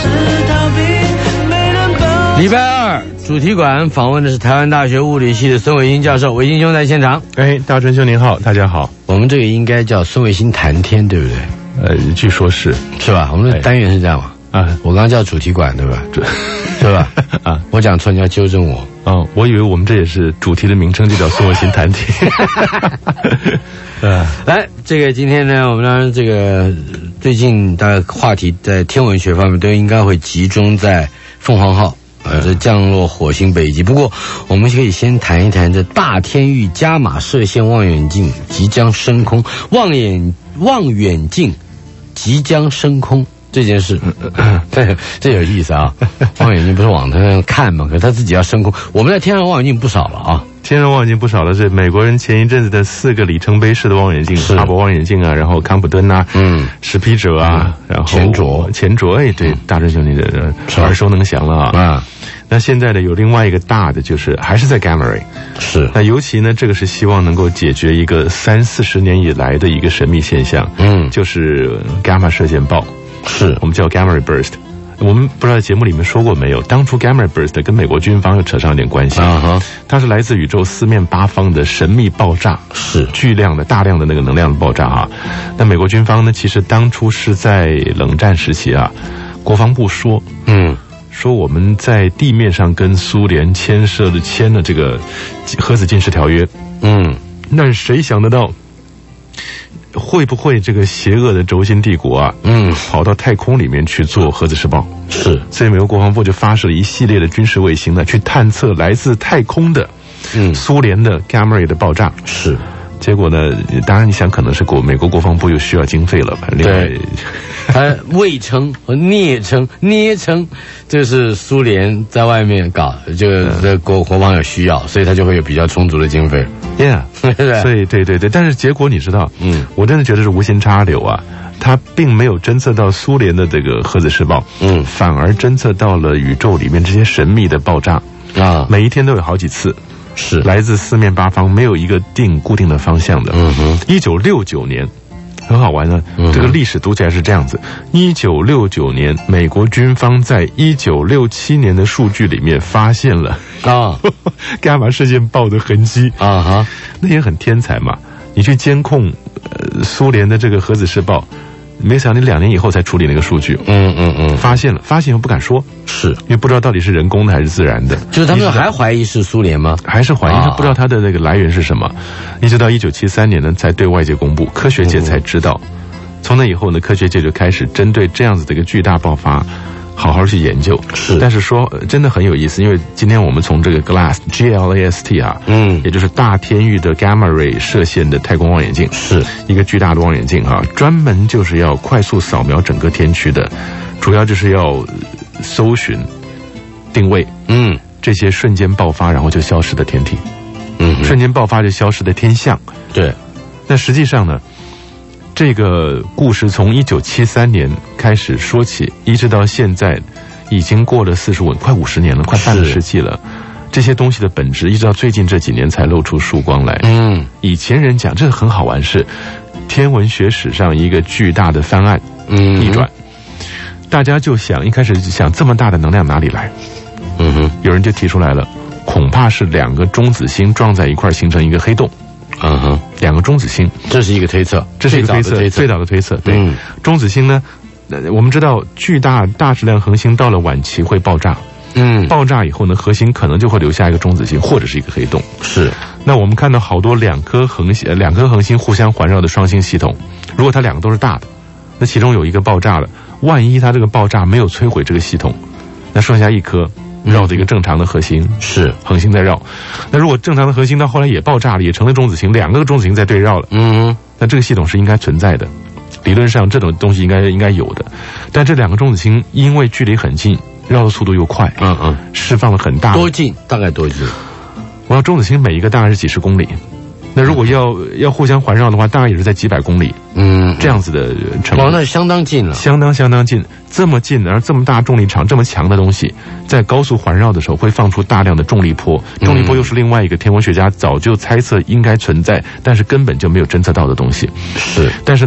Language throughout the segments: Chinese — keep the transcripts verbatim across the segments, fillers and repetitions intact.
礼拜二主题馆访问的是台湾大学物理系的孙伟新教授，伟新兄在现场。 哎，大春兄您好，大家好。 我们这个应该叫孙伟新谈天，对不对？ 呃，据说是是吧？我们的单元是这样嘛？啊，我刚刚叫主题馆，对吧？对吧？啊，我讲错，你要纠正我。 哦，我以为我们这也是主题的名称，就叫孙伟新谈天。 呃，来，这个今天呢，我们当然这个最近大概话题在天文学方面都应该会集中在凤凰号。呃，这降落火星北极。不过，我们可以先谈一谈这大天域伽马射线望远镜即将升空，望远望远镜即将升空这件事。这这有意思啊！望远镜不是往它上看嘛，可是它自己要升空。我们在天上望远镜不少了啊， 天上望远镜不少了。是美国人前一阵子的四个里程碑式的望远镜，哈勃望远镜啊，然后康普敦啊，嗯，史皮哲啊，嗯、然后前卓前卓，哎，对，嗯、大春兄弟的耳熟能详了啊。啊那现在呢，有另外一个大的，就是还是在 Gamma Ray， 是。 那尤其呢，这个是希望能够解决一个三四十年以来的一个神秘现象，嗯，就是伽马射线暴， 是我们叫 Gamma Ray Burst。我们不知道节目里面说过没有，当初 Gamma Ray Burst 跟美国军方又扯上一点关系，啊哈，它是来自宇宙四面八方的神秘爆炸， 是巨量的大量的那个能量的爆炸啊。那美国军方呢，其实当初是在冷战时期啊，国防部说，嗯。说我们在地面上跟苏联签设了签了这个核子禁止条约，嗯，那谁想得到，会不会这个邪恶的轴心帝国啊，嗯，跑到太空里面去做核子试爆？ 是， 所以美国国防部就发射了一系列的军事卫星呢，去探测来自太空的，嗯，苏联的 Gamma Ray 的爆炸。 是。 结果呢？当然，你想可能是国美国国防部又需要经费了吧？ 对，他魏称和聂称，聂称这是苏联在外面搞，这个这国国防有需要，所以他就会有比较充足的经费。 Yeah， 所以对对对，但是结果你知道，嗯，我真的觉得是无心插柳啊。他并没有侦测到苏联的这个核子试爆，嗯，反而侦测到了宇宙里面这些神秘的爆炸啊，每一天都有好几次。 是来自四面八方，没有一个定固定的方向的。嗯哼，一九六九年，很好玩呢。嗯、这个历史读起来是这样子：一九六九年，美国军方在一九六七年的数据里面发现了啊伽马射线暴的痕迹啊哈，那也很天才嘛。你去监控呃苏联的这个核子试爆。没想到你两年以后才处理那个数据，嗯嗯嗯，发现了，发现又不敢说， 是因为不知道到底是人工的还是自然的。 就是他们还怀疑是苏联吗？ 还是怀疑，他不知道它的那个来源是什么。一直到一九七三年呢，才对外界公布，科学界才知道。从那以后呢，科学界就开始针对这样子的一个巨大爆发。好好去研究， 是， 但是说真的很有意思，因为今天我们从这个 GLAST G L A S T 啊，嗯，也就是大天域的 Gamma Ray 射线的太空望远镜， 是一个巨大的望远镜啊，专门就是要快速扫描整个天区的，主要就是要搜寻、定位，嗯，这些瞬间爆发然后就消失的天体，嗯，瞬间爆发就消失的天象， 对， 那实际上呢？这个故事从一九七三年开始说起，一直到现在，已经过了四十五，快五十年了，快半个世纪了。这些东西的本质，一直到最近这几年才露出曙光来。嗯，以前人讲这个很好玩，是天文学史上一个巨大的翻案，嗯，逆转。大家就想，一开始想这么大的能量哪里来？嗯哼，有人就提出来了，恐怕是两个中子星撞在一块形成一个黑洞。嗯哼，两个中子星， 这是一个推测， 这是一个推测，最早的推测。对，嗯、中子星呢，我们知道巨大大质量恒星到了晚期会爆炸，嗯，爆炸以后呢，核心可能就会留下一个中子星或者是一个黑洞。 是， 那我们看到好多两颗恒星，两颗恒星互相环绕的双星系统，如果它两个都是大的，那其中有一个爆炸了，万一它这个爆炸没有摧毁这个系统，那剩下一颗。绕着一个正常的核心， 是恒星在绕。那如果正常的核心到后来也爆炸了，也成了中子星，两个中子星在对绕了，嗯，那这个系统是应该存在的，理论上这种东西应该应该有的。但这两个中子星因为距离很近，绕的速度又快，嗯嗯，释放了很大。 多近？大概多近？ 我要中子星每一个大概是几十公里。那如果要要互相环绕的话，大概也是在几百公里，嗯，这样子的程度。 哦，那相当近了， 相当相当近，这么近，然后这么大重力场，这么强的东西，在高速环绕的时候会放出大量的重力波，重力波又是另外一个天文学家早就猜测应该存在，但是根本就没有侦测到的东西。 是， 但是呢，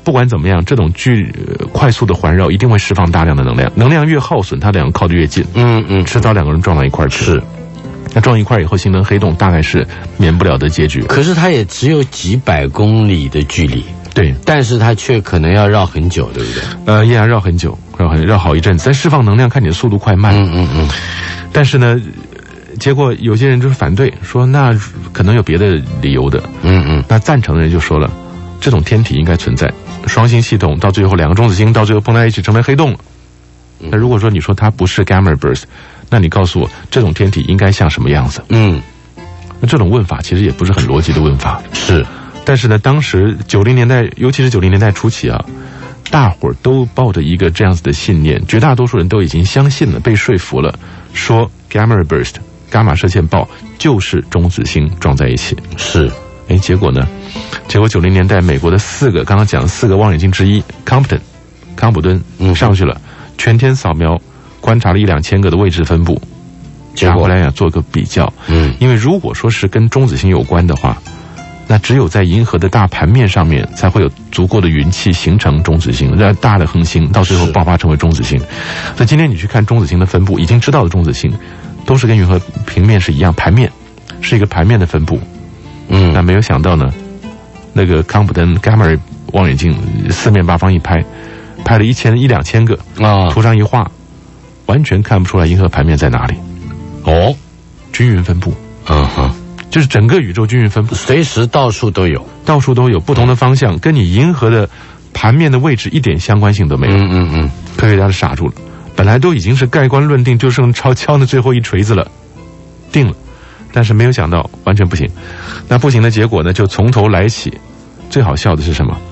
不管怎么样，这种巨、呃、快速的环绕一定会释放大量的能量，能量越耗损，它两个靠得越近， 嗯嗯， 迟早两个人撞到一块儿去。 是， 那撞一块以后形成黑洞，大概是免不了的结局。 可是它也只有几百公里的距离， 对， 但是它却可能要绕很久，对不对？ 呃，依然绕很久，绕很绕好一阵子，但释放能量看你的速度快慢。 嗯嗯嗯。 但是呢，结果有些人就是反对，说那可能有别的理由的。 嗯嗯。 那赞成的人就说了，这种天体应该存在，双星系统到最后两个中子星到最后碰在一起成为黑洞了。那如果说你说它不是 gamma burst， 那你告诉我这种天体应该像什么样子？ 嗯， 那这种问法其实也不是很逻辑的问法。 是， 但是呢，当时九零年代，尤其是九零年代初期啊，大伙儿都抱着一个这样子的信念，绝大多数人都已经相信了，被说服了，说 gamma burst 伽马射线暴就是中子星撞在一起。 是， 哎，结果呢？结果九零年代美国的四个刚刚讲的四个望远镜之一 Compton 康普敦上去了。嗯，全天扫描，观察了一两千个的位置分布，拿回来要做个比较。嗯，因为如果说是跟中子星有关的话，那只有在银河的大盘面上面才会有足够的云气形成中子星，让大的恒星到最后爆发成为中子星。所以今天你去看中子星的分布，已经知道的中子星都是跟银河平面是一样，盘面是一个盘面的分布。嗯，那没有想到呢，那个康普敦伽马望远镜四面八方一拍。拍了一千一两千个啊，图上一画，完全看不出来银河盘面在哪里。哦，均匀分布，嗯哼，就是整个宇宙均匀分布， 随时到处都有， 到处都有不同的方向，跟你银河的盘面的位置一点相关性都没有。嗯嗯嗯，科学家是傻住了，本来都已经是盖棺论定，就剩敲敲那最后一锤子了，定了，但是没有想到完全不行。那不行的结果呢，就从头来起。最好笑的是什么？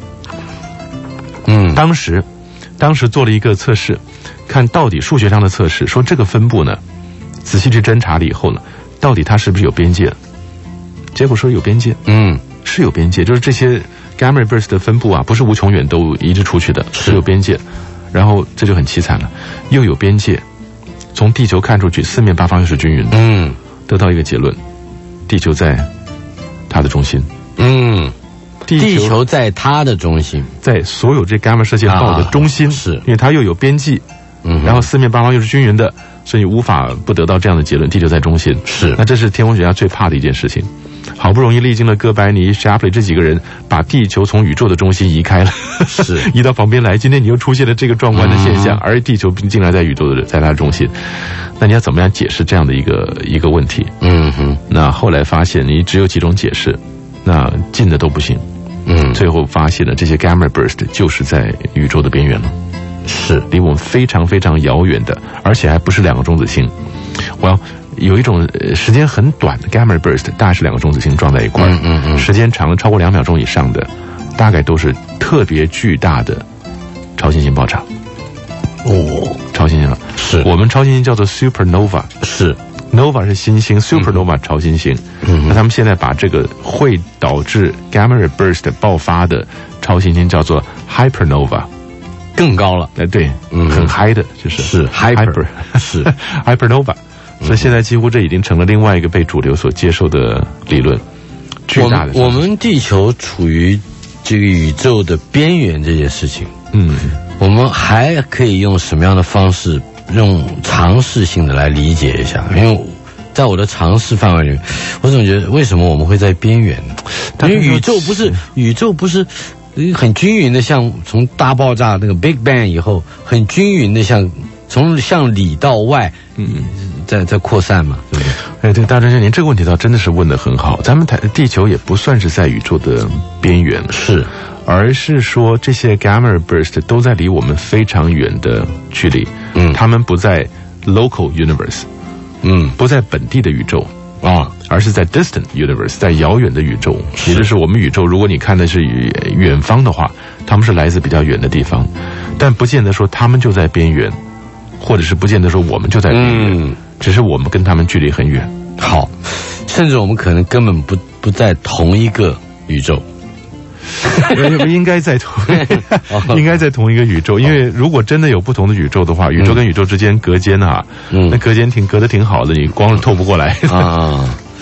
嗯，当时，当时做了一个测试，看到底数学上的测试，说这个分布呢，仔细去侦查了以后呢，到底它是不是有边界？结果说有边界，嗯，是有边界，就是这些 gamma burst 的分布啊，不是无穷远都一直出去的，是有边界。然后这就很凄惨了，又有边界，从地球看出去，四面八方又是均匀的，嗯，得到一个结论，地球在它的中心，嗯。 地球在它的中心， 在所有这伽马射线暴的中心，啊，是因为它又有边际，嗯，然后四面八方又是均匀的，所以无法不得到这样的结论，地球在中心。是，那这是天文学家最怕的一件事情。好不容易历经了哥白尼、Shapley 这几个人，把地球从宇宙的中心移开了，是移到旁边来。今天你又出现了这个壮观的现象，嗯，而地球竟然在宇宙的在它的中心，那你要怎么样解释这样的一个一个问题？嗯哼，那后来发现你只有几种解释，那近的都不行。嗯，最后发现了这些 gamma burst 就是在宇宙的边缘了，是离我们非常非常遥远的，而且还不是两个中子星。我要有一种时间很短的 gamma burst， 大概是两个中子星撞在一块儿，嗯嗯嗯，时间长了超过两秒钟以上的，大概都是特别巨大的超新星爆炸。哦，超新星了，是我们超新星叫做 supernova， 是。Nova 是新星 ，Supernova 超新星。嗯，那他们现在把这个会导致 gamma burst 爆发的超新星叫做 Hypernova， 更高了。 哎，对，嗯，很嗨的，就是是 Hyper， 是 Hypernova。所以现在几乎这已经成了另外一个被主流所接受的理论。巨大的， 我们地球处于这个宇宙的边缘这件事情，嗯，我们还可以用什么样的方式？用常识性的来理解一下，因为在我的常识范围里面，我总觉得为什么我们会在边缘呢？因为宇宙不是宇宙不是很均匀的，像从大爆炸那个 Big Bang 以后，很均匀的像从向里到外，嗯，在在扩散嘛，对不对？ 哎，对，大专家，您这个问题倒真的是问得很好。咱们台地球也不算是在宇宙的边缘，是。而是说这些 gamma burst 都在离我们非常远的距离，嗯，他们不在 local universe， 嗯，不在本地的宇宙啊，而是在 distant universe， 在遥远的宇宙。也就是我们宇宙，如果你看的是远方的话，他们是来自比较远的地方，但不见得说他们就在边缘，或者是不见得说我们就在边缘，嗯，只是我们跟他们距离很远。 好，甚至我们可能根本不不在同一个宇宙。 应该在同应该在同一个宇宙，因为如果真的有不同的宇宙的话，宇宙跟宇宙之间隔间啊，嗯，那隔间挺隔得挺好的，你光是透不过来啊。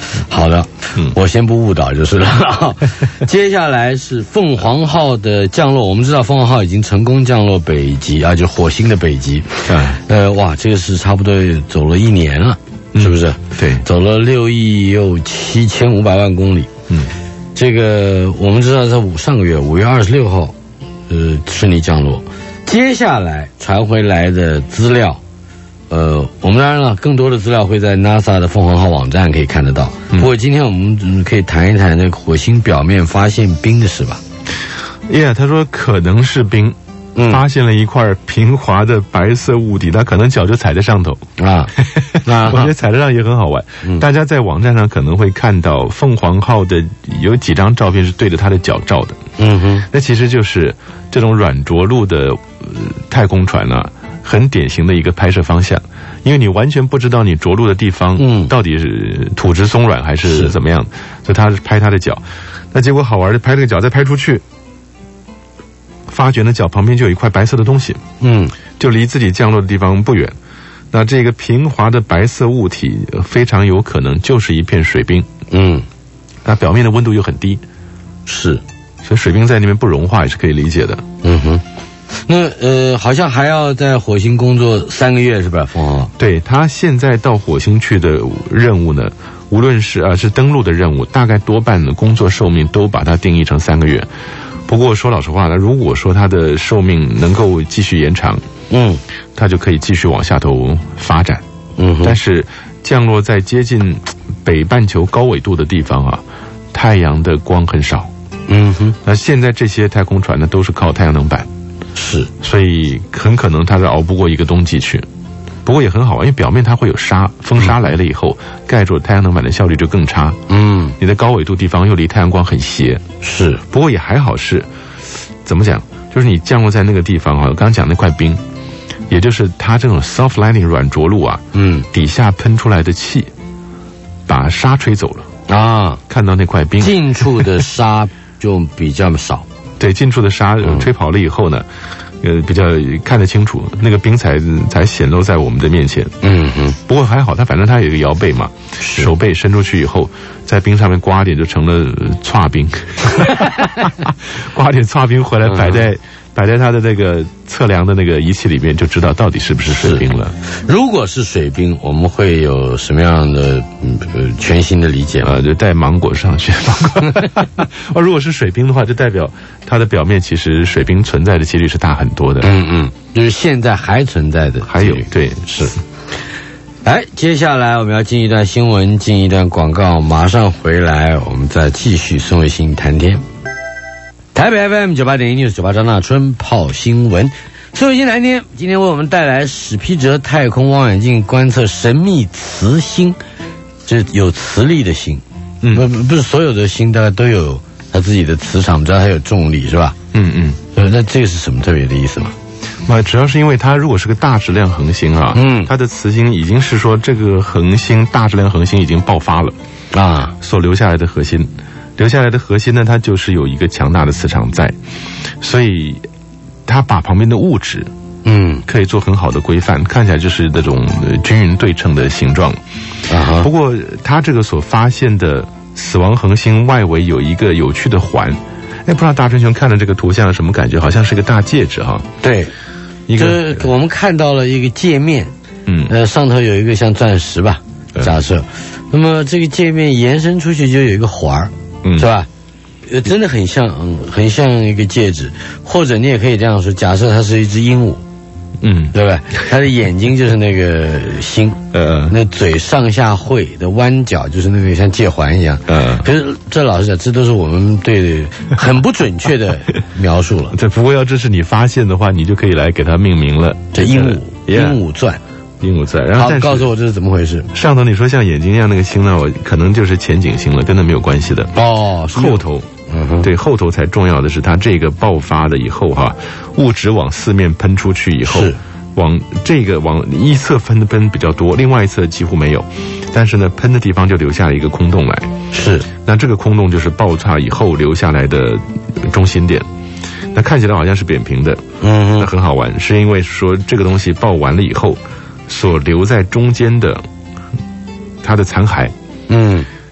好的，嗯，我先不误导就是了。接下来是凤凰号的降落，我们知道凤凰号已经成功降落北极啊，就火星的北极。嗯，呃，哇，这个是差不多走了一年了，是不是？ 对， 走了六亿又七千五百万公里。嗯，这个我们知道在五上个月五月二十六号，呃，顺利降落。接下来传回来的资料。呃，我们当然了，更多的资料会在 NASA 的凤凰号网站可以看得到。嗯、不过今天我们可以谈一谈那个火星表面发现冰的事吧。 Yeah， 他说可能是冰，嗯、发现了一块平滑的白色物体，他可能脚就踩在上头啊。啊，我觉得踩在上也很好玩。嗯、大家在网站上可能会看到凤凰号的有几张照片是对着他的脚照的。嗯哼，那其实就是这种软着陆的、呃、太空船啊。很典型的一个拍摄方向，因为你完全不知道你着陆的地方，嗯，到底是土质松软还是怎么样，所以他是拍他的脚。那结果好玩的，拍这个脚再拍出去，发觉呢脚旁边就有一块白色的东西，嗯，就离自己降落的地方不远。那这个平滑的白色物体非常有可能就是一片水冰，嗯，那表面的温度又很低， 是， 所以水冰在那边不融化也是可以理解的，嗯哼。 那呃，好像还要在火星工作三个月是吧？凤凰号？ 对，他现在到火星去的任务呢，无论是啊是登陆的任务，大概多半的工作寿命都把它定义成三个月。不过说老实话呢，如果说它的寿命能够继续延长，嗯，它就可以继续往下头发展。嗯，但是降落在接近北半球高纬度的地方啊，太阳的光很少。嗯哼，那现在这些太空船呢，都是靠太阳能板。是，所以很可能它是熬不过一个冬季去。不过也很好玩，因为表面它会有沙，风沙来了以后，盖住太阳能板的效率就更差。嗯，你的高纬度地方又离太阳光很斜。是，不过也还好是，怎么讲？就是你降落在那个地方啊，刚刚讲那块冰，也就是它这种 soft landing 软着陆啊，嗯，底下喷出来的气，把沙吹走了啊。看到那块冰， 近处的沙就比较少。 对，近处的沙吹跑了以后呢，呃，比较看得清楚，那个冰才才显露在我们的面前。嗯嗯。不过还好，它反正它有一个摇背嘛，手背伸出去以后，在冰上面刮点就成了剉冰，刮点剉冰回来摆在、嗯、摆在它的那个测量的那个仪器里面，就知道到底是不是水冰了。 如果是水冰，我们会有什么样的呃全新的理解吗？ 呃，就带芒果上去。哦，如果是水冰的话，就代表它的表面其实水冰存在的几率是大很多的。 嗯嗯，就是现在还存在的， 还有对是。 哎，接下来我们要进一段新闻，进一段广告，马上回来，我们再继续宋卫星谈天。台北 F M 九八点一 News 九八张大春泡新闻，宋卫星谈天，今天为我们带来史皮哲太空望远镜观测神秘磁星，这有磁力的星，嗯，不不是所有的星大概都有它自己的磁场，知道它有重力是吧？嗯嗯，呃，那这个是什么特别的意思吗？ 那主要是因为它如果是个大质量恒星啊，嗯，它的磁星已经是说这个恒星大质量恒星已经爆发了啊，所留下来的核心。留下来的核心呢，它就是有一个强大的磁场在，所以它把旁边的物质，嗯，可以做很好的规范，看起来就是那种均匀对称的形状。啊，不过它这个所发现的死亡恒星外围有一个有趣的环，哎，不知道大春兄看了这个图像有什么感觉？好像是个大戒指哈。 对，一个这我们看到了一个界面，嗯，呃，上头有一个像钻石吧，假设，那么这个界面延伸出去就有一个环儿。是吧？呃，真的很像，嗯，很像一个戒指，或者你也可以这样说，假设它是一只鹦鹉，嗯，对吧？它的眼睛就是那个星，呃，那嘴上下会的弯角就是那个像戒环一样，嗯。可是这老实讲，这都是我们对很不准确的描述了。 这不过要这是你发现的话，你就可以来给它命名了。 这鹦鹉，鹦鹉钻。 鹦鹉钻，然后好，告诉我这是怎么回事？ 上头你说像眼睛一样那个星呢，我可能就是前景星了，跟它没有关系的。哦，后头，嗯，对，后头才重要的是它这个爆发了以后哈，物质往四面喷出去以后，往这个往一侧喷的喷比较多，另外一侧几乎没有，但是呢，喷的地方就留下了一个空洞来。是，那这个空洞就是爆炸以后留下来的中心点。那看起来好像是扁平的，嗯，那很好玩，是因为说这个东西爆完了以后。所留在中间的它的残骸，嗯，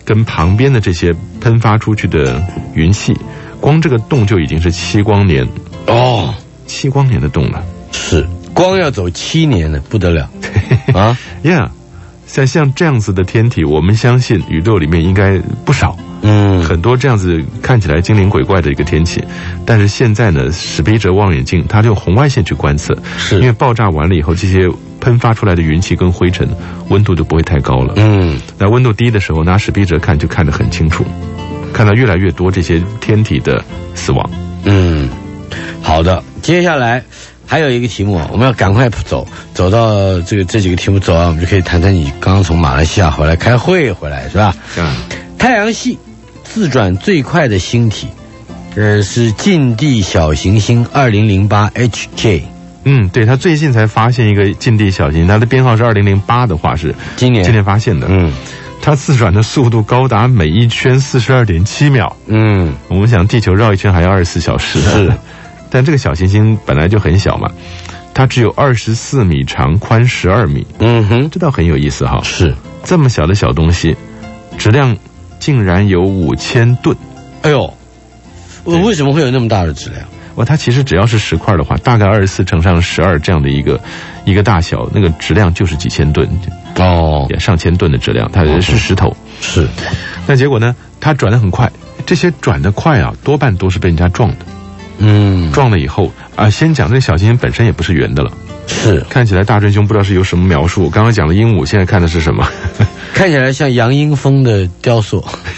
跟旁边的这些喷发出去的云气，光这个洞就已经是七光年哦， 七光年的洞了。 是，光要走七年了，不得了啊 ！Yeah， 像像这样子的天体，我们相信宇宙里面应该不少。嗯，很多这样子看起来精灵鬼怪的一个天气，但是现在呢，史毕哲望远镜它就用红外线去观测，是因为爆炸完了以后，这些喷发出来的云气跟灰尘温度就不会太高了。嗯，那温度低的时候，拿史毕哲看就看得很清楚，看到越来越多这些天体的死亡。 嗯，好的，接下来还有一个题目啊，我们要赶快走，走到这个这几个题目走完，我们就可以谈谈你刚刚从马来西亚回来开会回来是吧？嗯，太阳系自转最快的星体，呃，是近地小行星二零零八 H J。 嗯，对，他最近才发现一个近地小行星，它的编号是二零零八的话是今年今年发现的。嗯，它自转的速度高达每一圈四十二点七秒。嗯，我们想地球绕一圈还要二十四小时。是，但这个小行星本来就很小嘛，它只有二十四米长，宽十二米。嗯哼，这倒很有意思哈。是，这么小的小东西，质量竟然有五千吨。 哎呦，为什么会有那么大的质量？ 哇，它其实只要是石块的话，大概二十四乘上十二这样的一个一个大小，那个质量就是几千吨哦，上千吨的质量，它是石头。是，但结果呢，它转得很快，这些转得快啊，多半都是被人家撞的。嗯，撞了以后啊，先讲这个小行星本身也不是圆的了。是，看起来大真兄不知道是有什么描述。刚刚讲了鹦鹉，现在看的是什么？ 看起来像杨英风的雕塑。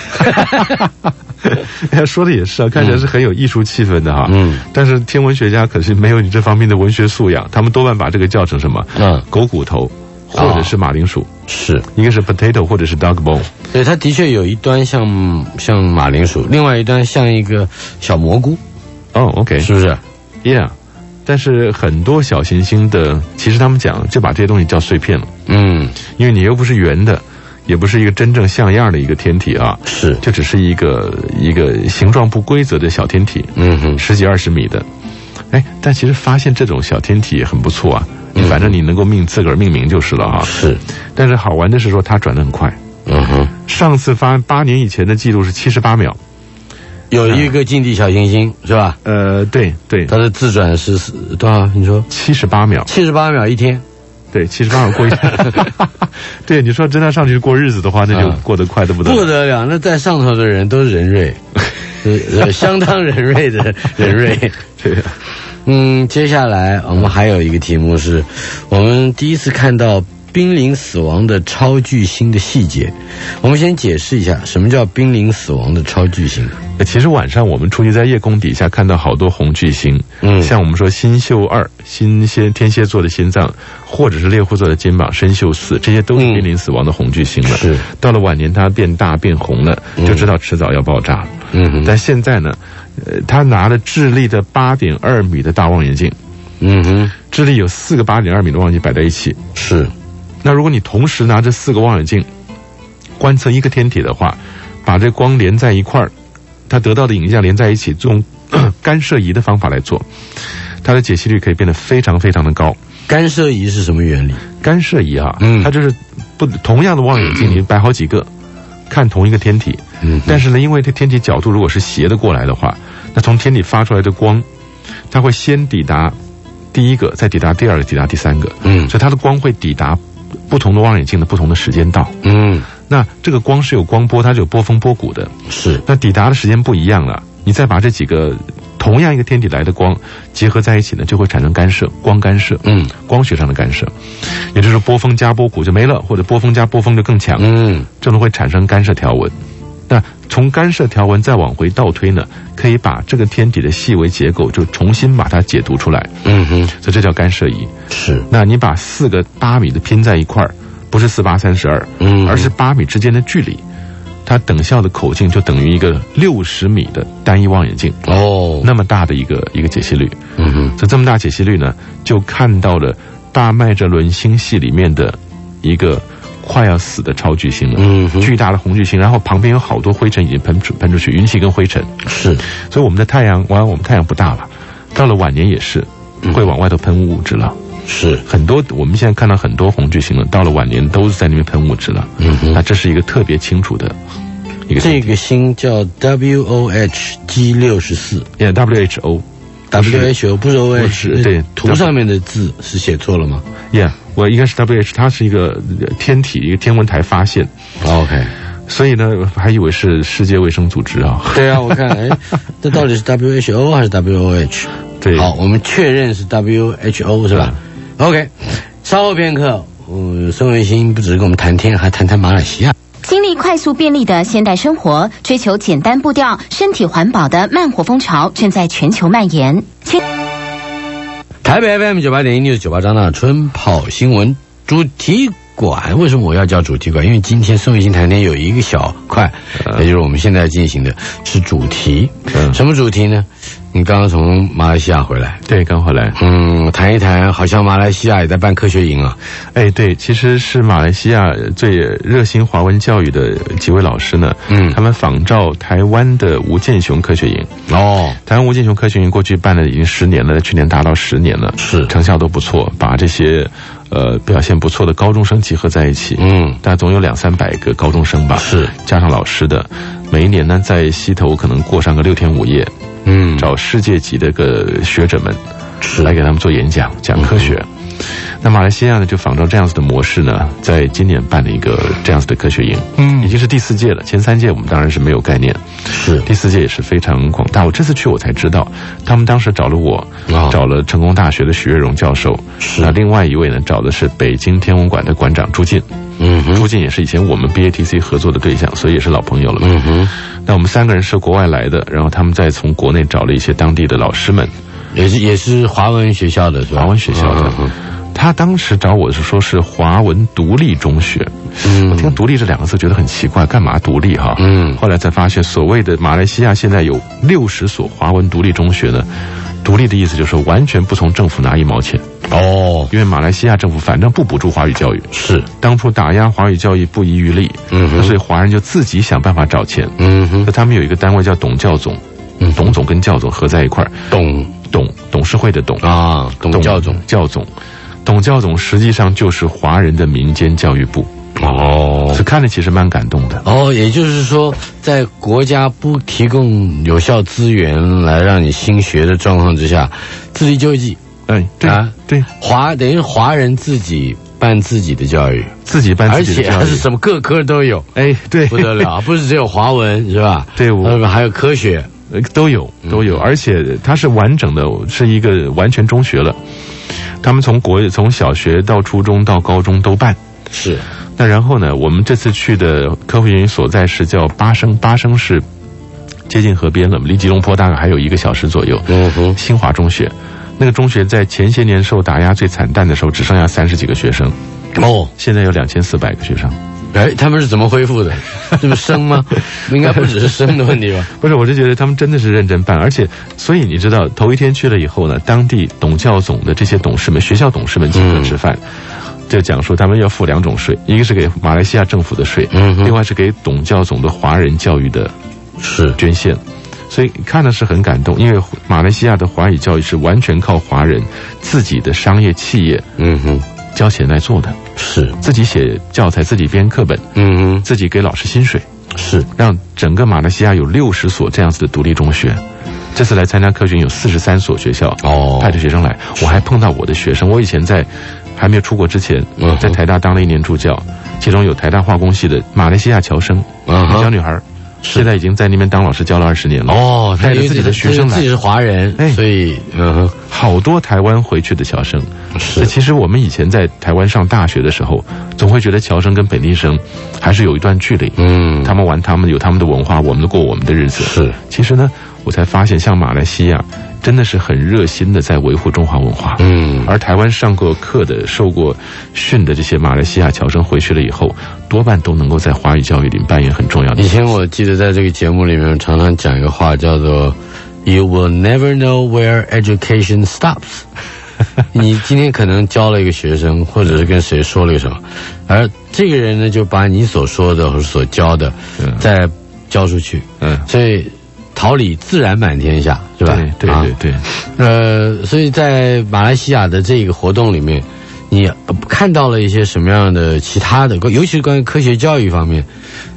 说的也是啊，看起来是很有艺术气氛的哈。嗯，但是天文学家可是没有你这方面的文学素养，他们多半把这个叫成什么？嗯，狗骨头，或者是马铃薯。哦、是，一个是 potato 或者是 dog bone。 对，它的确有一端像像马铃薯，另外一端像一个小蘑菇。 哦 ，OK， 是不是 ？Yeah。但是很多小行星的，其实他们讲就把这些东西叫碎片了。嗯，因为你又不是圆的，也不是一个真正像样的一个天体啊，是，就只是一个一个形状不规则的小天体。嗯哼，十几二十米的。哎，但其实发现这种小天体也很不错啊。嗯，反正你能够命自个儿命名就是了啊。是，但是好玩的是说它转得很快。嗯哼，上次发八年以前的记录是七十八秒。 有一个近地小行星是吧？ 呃，对对， 它的自转是多少？你说七十八秒， 七十八秒一天， 对，七十八秒过一天。对，你说真的上去过日子的话，那就过得快得不得了。 不得了，那在上头的人都是人瑞，呃，相当人瑞的人瑞。对，嗯，接下来我们还有一个题目是，我们第一次看到濒临死亡的超巨星的细节。我们先解释一下什么叫濒临死亡的超巨星。 其实晚上我们出去在夜空底下看到好多红巨星，嗯，像我们说星宿二、新蝎天蝎座的心脏，或者是猎户座的肩膀参宿四，这些都是濒临死亡的红巨星了。是，到了晚年它变大变红了，就知道迟早要爆炸了。嗯，但现在呢，呃，他拿了智利的八点二米的大望远镜，嗯哼，智利有四个八点二米的望远镜摆在一起。是，那如果你同时拿这四个望远镜观测一个天体的话，把这光连在一块儿。它得到的影像连在一起，用干涉仪的方法来做，它的解析率可以变得非常非常的高。 干涉仪是什么原理？ 干涉仪啊，嗯，它就是不同样的望远镜，你摆好几个，看同一个天体，嗯，但是呢，因为这天体角度如果是斜的过来的话，那从天体发出来的光，它会先抵达第一个，再抵达第二个，抵达第三个，嗯，所以它的光会抵达不同的望远镜的不同的时间道，嗯。那这个光是有光波，它是有波峰波谷的，是。那抵达的时间不一样了，你再把这几个同样一个天体来的光结合在一起呢，就会产生干涉，光干涉，嗯，光学上的干涉，也就是波峰加波谷就没了，或者波峰加波峰就更强，嗯，这种会产生干涉条纹。那从干涉条纹再往回倒推呢，可以把这个天体的细微结构就重新把它解读出来，嗯哼，所以这叫干涉仪。是。那你把四个八米的拼在一块儿。不是四八三十二，嗯，而是八米之间的距离，它等效的口径就等于一个六十米的单一望远镜哦，那么大的一个一个解析率，嗯哼，所以这么大解析率呢，就看到了大麦哲伦星系里面的一个快要死的超巨星了，嗯，巨大的红巨星，然后旁边有好多灰尘已经喷出喷出去，云气跟灰尘是，所以我们的太阳，完我们太阳不大了，到了晚年也是会往外头喷物质了。是很多，我们现在看到很多红巨星了，到了晚年都是在那边喷物质了。嗯哼，那这是一个特别清楚的一个这个星叫 W O H G 六十四 ，Yeah W H O。 W H O 不是 O H， 对， 图上面的字是写错了吗 ？Yeah， 我应该是 W H， 它是一个天体，一个天文台发现。 OK， 所以呢，还以为是世界卫生组织啊。 对啊，我看，哎，这到底是 W H O 还是 W O H？ 对， 好，我们确认是 W H O 是吧、嗯、？OK， 稍后片刻，嗯，孙维新不只是跟我们谈天，还谈谈马来西亚。 经历快速便利的现代生活，追求简单步调、身体环保的慢活风潮正在全球蔓延。 台北 F M 九八点一 News 九八张大春跑新闻主题馆，为什么我要叫主题馆？因为今天孙维新谈天有一个小块，也就是我们现在进行的是主题。嗯、什么主题呢？你刚刚从马来西亚回来？ 对，刚回来。 嗯，谈一谈，好像马来西亚也在办科学营啊。 哎，对，其实是马来西亚最热心华文教育的几位老师呢，嗯，他们仿照台湾的吴健雄科学营。哦，台湾吴健雄科学营过去办了已经十年了，去年达到十年了，是成效都不错，把这些呃表现不错的高中生集合在一起，嗯，大概总有两三百个高中生吧，是加上老师的，每一年呢在溪头可能过上个六天五夜。嗯，找世界级的个学者们是来给他们做演讲，讲科学。嗯、那马来西亚呢，就仿照这样子的模式呢，在今年办了一个这样子的科学营，嗯，已经是第四届了。前三届我们当然是没有概念，是第四届也是非常广大。我这次去我才知道，他们当时找了我，哦、找了成功大学的许月荣教授，是那另外一位呢，找的是北京天文馆的馆长朱进。嗯，朱进也是以前我们 B A T C 合作的对象，所以也是老朋友了。嗯哼，那我们三个人是国外来的，然后他们再从国内找了一些当地的老师们， 也是也是华文学校的，是吧？ 华文学校的。嗯、他当时找我是说是华文独立中学，嗯，我听独立这两个字觉得很奇怪，干嘛独立哈？嗯，后来才发现，所谓的马来西亚现在有六十所华文独立中学呢。独立的意思就是完全不从政府拿一毛钱哦，因为马来西亚政府反正不补助华语教育，是当初打压华语教育不遗余力，嗯哼，所以华人就自己想办法找钱，嗯哼，那他们有一个单位叫董教总，嗯，董总跟教总合在一块儿，董董董事会的董啊，董教总教总，董教总实际上就是华人的民间教育部。哦，是看着其实蛮感动的。 哦，也就是说，在国家不提供有效资源来让你兴学的状况之下，自力救济。 哎，对啊，对， 华等于华人自己办自己的教育， 自己办自己的教育， 而且还是什么各科都有。 哎，对， 不得了，不是只有华文是吧？ 对，我还有科学， 都有都有，而且它是完整的，是一个完全中学了。他们从国从小学到初中到高中都办， 是。 那然后呢，我们这次去的科学园所在是叫巴生，巴生是接近河边了，离吉隆坡大概还有一个小时左右。嗯哼，新华中学，那个中学在前些年受打压最惨淡的时候，只剩下三十几个学生。哦，现在有两千四百个学生。 哎，他们是怎么恢复的？这么生吗？应该不只是生的问题吧？ 不是，我就觉得他们真的是认真办，而且，所以你知道，头一天去了以后呢，当地董教总的这些董事们、学校董事们集合吃饭。嗯，就讲说他们要付两种税，一个是给马来西亚政府的税，嗯，另外是给董教总的华人教育的是捐献，所以看的是很感动，因为马来西亚的华语教育是完全靠华人自己的商业企业，嗯哼，交钱来做的，是自己写教材、自己编课本，嗯哼，自己给老师薪水，是让整个马来西亚有六十所这样子的独立中学。这次来参加科学有四十三所学校哦，派着学生来，我还碰到我的学生，我以前在还没有出国之前，在台大当了一年助教，其中有台大化工系的马来西亚侨生，嗯，小女孩，现在已经在那边当老师教了二十年了。哦，带着自己的学生来， 自己是华人，哎，所以嗯，好多台湾回去的侨生。是，其实我们以前在台湾上大学的时候，总会觉得侨生跟本地生还是有一段距离。嗯，他们玩他们有他们的文化，我们过我们的日子。是，其实呢，我才发现，像马来西亚真的是很热心的在维护中华文化。嗯，而台湾上过课的、受过训的这些马来西亚侨生回去了以后，多半都能够在华语教育里扮演很重要的。 以前我记得在这个节目里面常常讲一个话，叫做 "You will never know where education stops." 你今天可能教了一个学生，或者是跟谁说了个什么，而这个人呢，就把你所说的或者所教的再教出去。嗯，所以桃李自然满天下，是吧？ 对对对对。 呃，所以在马来西亚的这个活动里面，你看到了一些什么样的其他的，尤其是关于科学教育方面，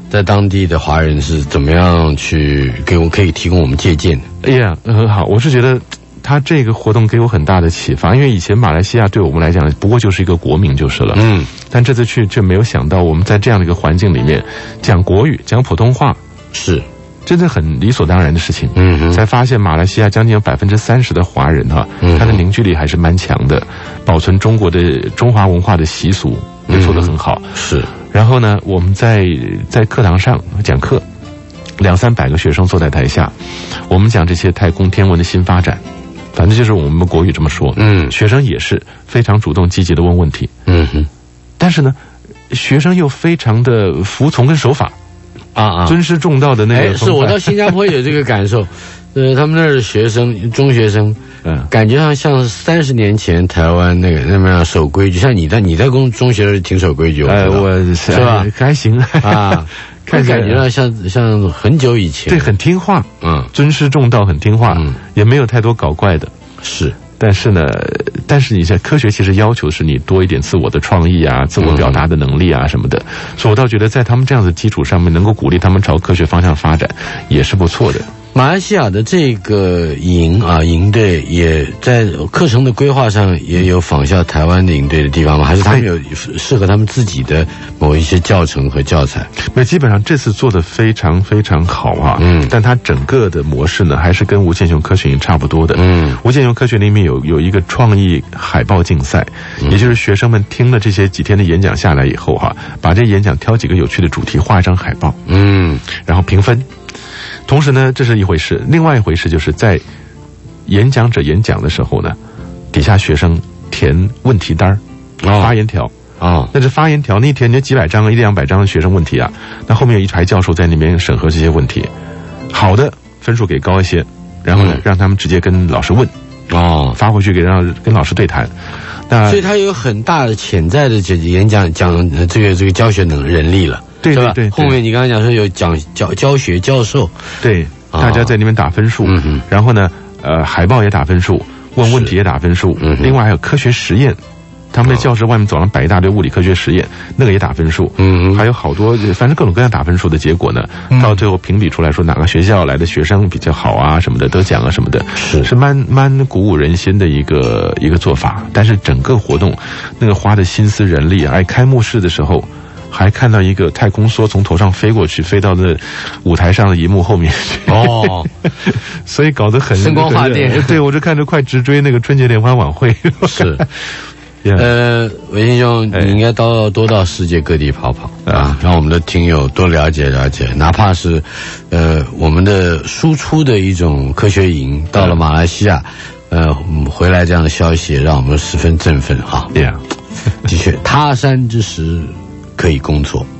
在当地的华人是怎么样去给我可以提供我们借鉴的？ 哎呀，很好，我是觉得他这个活动给我很大的启发，因为以前马来西亚对我们来讲不过就是一个国民就是了，嗯，但这次去却没有想到我们在这样的一个环境里面讲国语讲普通话是。 真的很理所当然的事情，嗯，才发现马来西亚将近有百分之三十的华人哈、啊，嗯，他的凝聚力还是蛮强的，保存中国的中华文化的习俗也做得很好， 嗯、是。 然后呢，我们在在课堂上讲课，两三百个学生坐在台下，我们讲这些太空天文的新发展，反正就是我们国语这么说，嗯，学生也是非常主动积极的问问题，嗯哼，但是呢，学生又非常的服从跟守法。啊啊！尊师重道的那个， 是我到新加坡有这个感受，呃，他们那儿的学生，中学生，嗯，感觉上像三十年前台湾那个那么样守规矩，像你在你在公中学挺守规矩， 哎，我是吧？ 还行啊， 看感觉上像像很久以前， 对，很听话，嗯，尊师重道，很听话，嗯，也没有太多搞怪的， 是。 但是呢，但是你在科学其实要求是你多一点自我的创意啊，自我表达的能力啊什么的，所以我倒觉得在他们这样的基础上面，能够鼓励他们朝科学方向发展，也是不错的。 马来西亚的这个营啊营队也在课程的规划上也有仿效台湾的营队的地方吗？还是他们有适合他们自己的某一些教程和教材？ 那基本上这次做得非常非常好啊，嗯，但它整个的模式呢，还是跟吴建雄科学营差不多的，嗯，吴建雄科学里面有有一个创意海报竞赛，嗯、也就是学生们听了这些几天的演讲下来以后哈、啊，把这演讲挑几个有趣的主题，画一张海报，嗯，然后评分。同时呢，这是一回事，另外一回事就是在演讲者演讲的时候呢，底下学生填问题单儿、哦、发言条啊、哦，那这发言条那一填就几百张、一两百张的学生问题啊，那后面有一排教授在那边审核这些问题，好的分数给高一些，然后呢、嗯、让他们直接跟老师问，哦，发回去给让跟老师对谈。那所以他有很大的潜在的这演讲讲这个这个教学能人力了。 对对 对, 对， 后面你刚刚讲说有讲教教学教授， 对，大家在那边打分数，嗯、然后呢，呃，海报也打分数，问问题也打分数，嗯、另外还有科学实验，他们在教室外面走廊摆一大堆物理科学实验，那个也打分数，嗯，还有好多，反正各种各样打分数的结果呢，嗯、到最后评比出来说哪个学校来的学生比较好啊什么的，得奖啊什么的，是是蛮蛮鼓舞人心的一个一个做法。但是整个活动那个花的心思人力啊，哎，开幕式的时候。还看到一个太空梭从头上飞过去，飞到那舞台上的荧幕后面去。哦，所以搞得很声光化电。 对，我就看着快直追那个春节联欢晚会。 是，呃，韦先兄，你应该到多到世界各地跑跑啊，让我们的听友多了解了解，哪怕是呃我们的输出的一种科学营到了马来西亚，呃，回来这样的消息，让我们十分振奋哈。 对呀， 的确，他山之石。可以工作。